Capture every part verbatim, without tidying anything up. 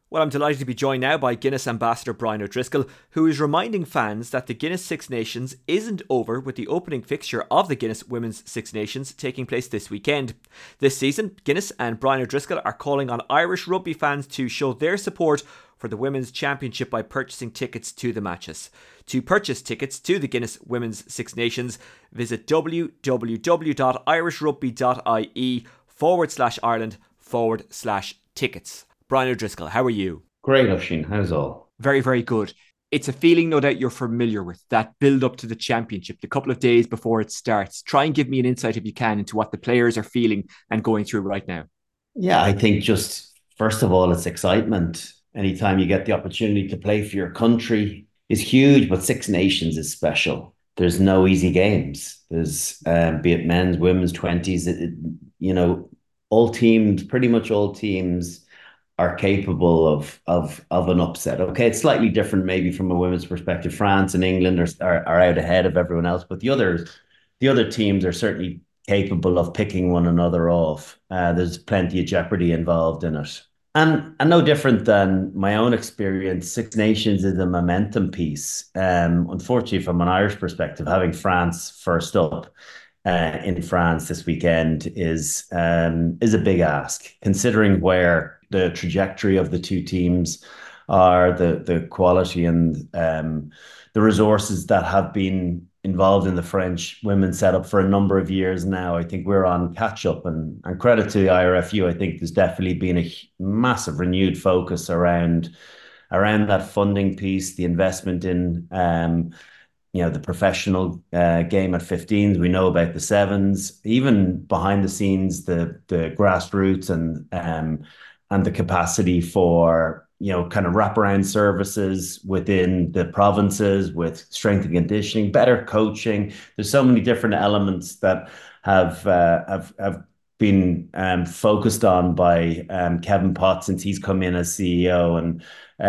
Well, I'm delighted to be joined now by Guinness ambassador Brian O'Driscoll, who is reminding fans that the Guinness Six Nations isn't over with the opening fixture of the Guinness Women's Six Nations taking place this weekend. This season, Guinness and Brian O'Driscoll are calling on Irish rugby fans to show their support for the Women's Championship by purchasing tickets to the matches. To purchase tickets to the Guinness Women's Six Nations, visit www.irishrugby.ie forward slash Ireland forward slash tickets. Brian O'Driscoll, how are you? Great, Oisín. How's all? Very, very good. It's a feeling no doubt you're familiar with, that build up to the championship, the couple of days before it starts. Try and give me an insight, if you can, into what the players are feeling and going through right now. Yeah, I think just first of all, it's excitement. Anytime you get the opportunity to play for your country is huge, but Six Nations is special. There's no easy games. There's, um, be it men's, women's, twenties, it, it, you know, all teams, pretty much all teams are capable of of of an upset. Okay, it's slightly different maybe from a women's perspective. France and England are, are are out ahead of everyone else, but the others, the other teams are certainly capable of picking one another off. Uh, there's plenty of jeopardy involved in it, and and no different than my own experience. Six Nations is a momentum piece. Um, unfortunately, from an Irish perspective, having France first up uh, in France this weekend is um, is a big ask, considering where the trajectory of the two teams are, the the quality and um, the resources that have been involved in the French women's setup for a number of years now. I think we're on catch up, and, and credit to the I R F U. I think there's definitely been a massive renewed focus around around that funding piece, the investment in um, you know, the professional uh, game at fifteens. We know about the sevens, even behind the scenes, the the grassroots and um, and the capacity for, you know, kind of wraparound services within the provinces with strength and conditioning, better coaching. There's so many different elements that have uh, have have been um, focused on by um, Kevin Potts since he's come in as C E O, and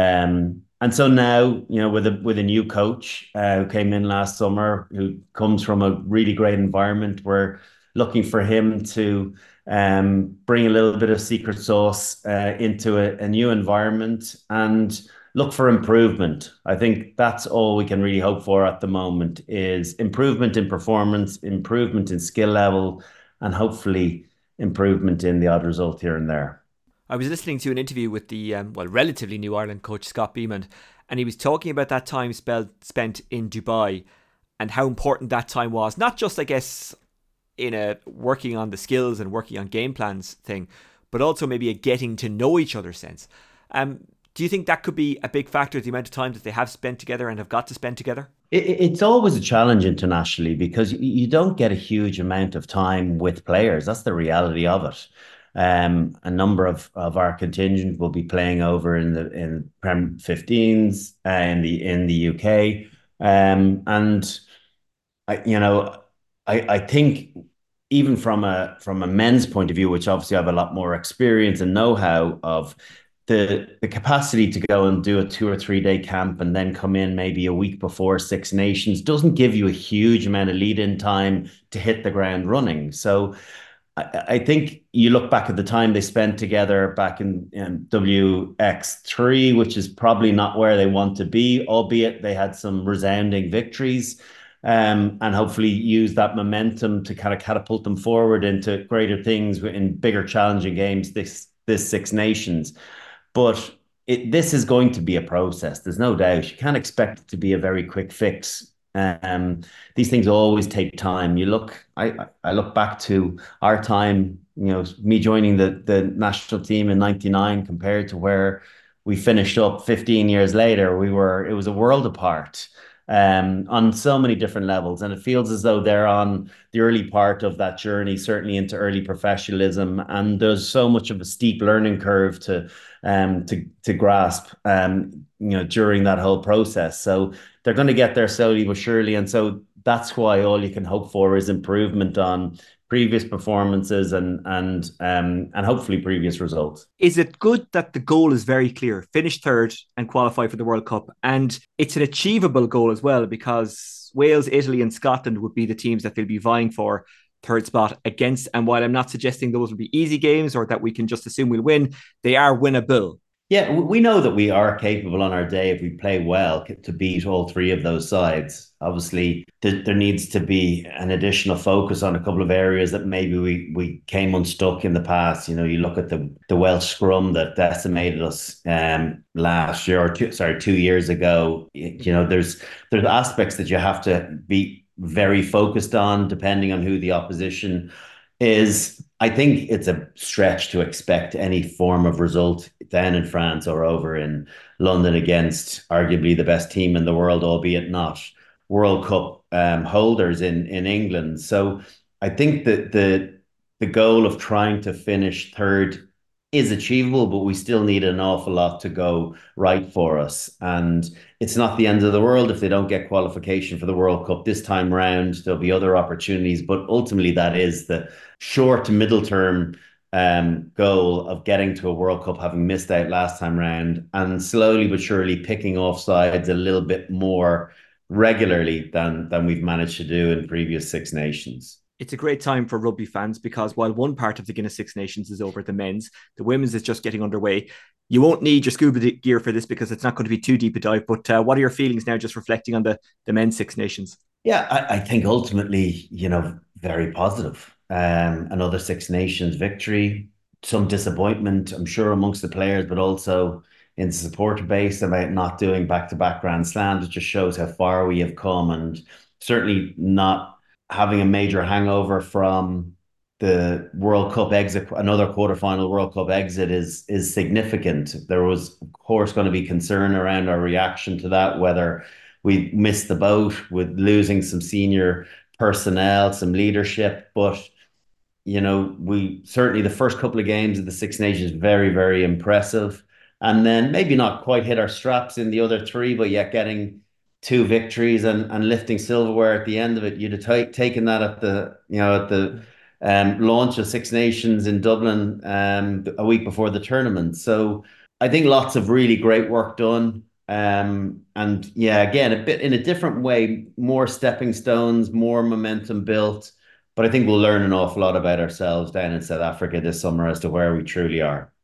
um, and so now, you know, with a with a new coach uh, who came in last summer, who comes from a really great environment, we're looking for him to um, bring a little bit of secret sauce uh, into a, a new environment and look for improvement. I think that's all we can really hope for at the moment, is improvement in performance, improvement in skill level, and hopefully improvement in the odd result here and there. I was listening to an interview with the, um, well, relatively new Ireland coach, Scott Beamon, and he was talking about that time spelled, spent in Dubai and how important that time was. Not just, I guess, in a working on the skills and working on game plans thing, but also maybe a getting to know each other sense. Um, do you think that could be a big factor, the amount of time that they have spent together and have got to spend together? It, it's always a challenge internationally because you, you don't get a huge amount of time with players. That's the reality of it. Um, a number of, of our contingent will be playing over in the in Prem fifteens uh, in the in the U K, um, and I you know I I think even from a from a men's point of view, which obviously I have a lot more experience and know-how of, the the capacity to go and do a two or three day camp and then come in maybe a week before Six Nations doesn't give you a huge amount of lead-in time to hit the ground running. So I, I think you look back at the time they spent together back in, in W X three, which is probably not where they want to be, albeit they had some resounding victories, um, and hopefully use that momentum to kind of catapult them forward into greater things in bigger challenging games this this Six Nations. But it, this is going to be a process. There's no doubt. You can't expect it to be a very quick fix. Um, these things always take time. You look, I, I look back to our time, you know, me joining the, the national team in ninety-nine compared to where we finished up fifteen years later. We were, it was a world apart um, on so many different levels. And it feels as though they're on the early part of that journey, certainly into early professionalism. And there's so much of a steep learning curve to um, to to grasp, um, you know, during that whole process. So they're going to get there slowly but surely. And so that's why all you can hope for is improvement on previous performances and and um and hopefully previous results. Is it good that the goal is very clear? Finish third and qualify for the World Cup. And it's an achievable goal as well, because Wales, Italy and Scotland would be the teams that they'll be vying for third spot against. And while I'm not suggesting those will be easy games or that we can just assume we'll win, they are winnable. Yeah, w- we know that we are capable on our day if we play well c- to beat all three of those sides. Obviously, th there needs to be an additional focus on a couple of areas that maybe we we came unstuck in the past. You know, you look at the the Welsh scrum that decimated us um last year or two, sorry, two years ago. Y- You know, there's there's aspects that you have to be very focused on depending on who the opposition is. I think it's a stretch to expect any form of result down in France or over in London against arguably the best team in the world, albeit not World Cup um, holders in in England. So I think that the the goal of trying to finish third is achievable, but we still need an awful lot to go right for us. And it's not the end of the world if they don't get qualification for the World Cup this time round. There'll be other opportunities, but ultimately that is the short to middle term um, goal of getting to a World Cup, having missed out last time round, and slowly but surely picking off sides a little bit more regularly than than we've managed to do in previous Six Nations. It's a great time for rugby fans because while one part of the Guinness Six Nations is over, the men's, the women's is just getting underway. You won't need your scuba gear for this because it's not going to be too deep a dive. But uh, what are your feelings now, just reflecting on the the men's Six Nations? Yeah, I, I think ultimately, you know, very positive. Um, another Six Nations victory, some disappointment, I'm sure, amongst the players, but also in the supporter base about not doing back-to-back Grand Slams. It just shows how far we have come, and certainly not having a major hangover from the World Cup exit, another quarterfinal World Cup exit is is significant. There was, of course, going to be concern around our reaction to that, whether we missed the boat with losing some senior personnel, some leadership. But, you know, we certainly the first couple of games of the Six Nations very, very impressive. And then maybe not quite hit our straps in the other three, but yet getting two victories and, and lifting silverware at the end of it. You'd have ta- taken that at the, you know, at the um, launch of Six Nations in Dublin um, a week before the tournament. So I think lots of really great work done. Um, and yeah, again, a bit in a different way, more stepping stones, more momentum built. But I think we'll learn an awful lot about ourselves down in South Africa this summer as to where we truly are.